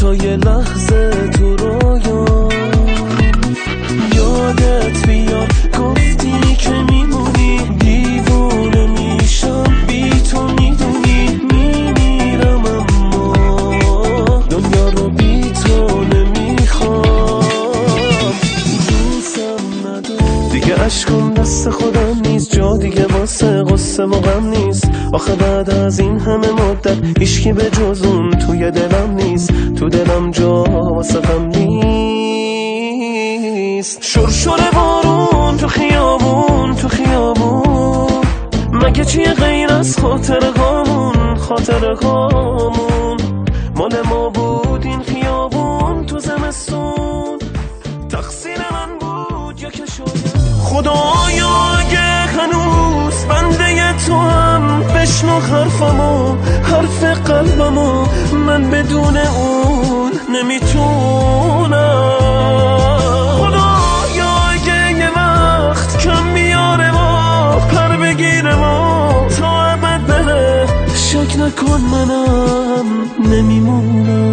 تا یه لحظه تو رویا یادت بیاد گفتی که میمونی، دیوونه میشم بی تو میدونی، میمیرم اما دنیا رو بی تو نمیخوام. دوستم ندارم دیگه، عشقم دست خودم نیست، جا دیگه واسه غصه و غم نیست. آخه بعد از این همه مدت هیچکی به جز اون توی دلم نیست، تو دلم جا واسه غم نیست. شرشر بارون تو خیابون، تو خیابون مگه چیه غیر از خاطرهامون، خاطرهامون مال ما بود این خیابون تو زمستون، تقصیر من بود یا که شاید خدایا اگه هنوز بنده تو هم بشنو حرفمو، حرف قلبمو، من بدون اون نمیتونم. خدایا اگه یه وقت کم بیاره ما، پر بگیره ما تا ابد بره، شک نکن منم نمیمونم.